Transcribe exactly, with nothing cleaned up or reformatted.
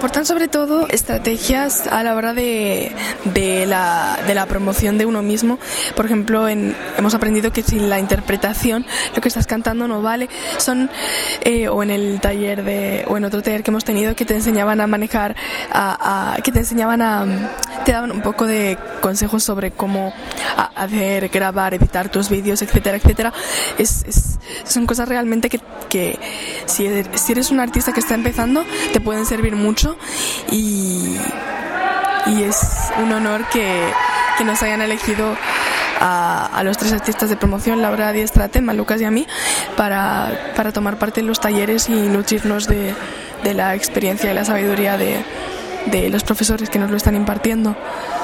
Aportan sobre todo estrategias a la hora de, de, la, de la promoción de uno mismo. Por ejemplo, en, hemos aprendido que si la interpretación, lo que estás cantando no vale, son eh, o en el taller de o en otro taller que hemos tenido que te enseñaban a manejar, a, a, que te enseñaban a, te daban un poco de consejos sobre cómo a, hacer, grabar, editar tus vídeos, etcétera, etcétera. Es, es, son cosas realmente que, que si, eres, si eres un artista que está empezando, te pueden servir mucho y, y es un honor que, que nos hayan elegido a, a los tres artistas de promoción, Laura, Díaz Tratema, Lucas y a mí, para, para tomar parte en los talleres y nutrirnos de, de la experiencia y la sabiduría de, de los profesores que nos lo están impartiendo.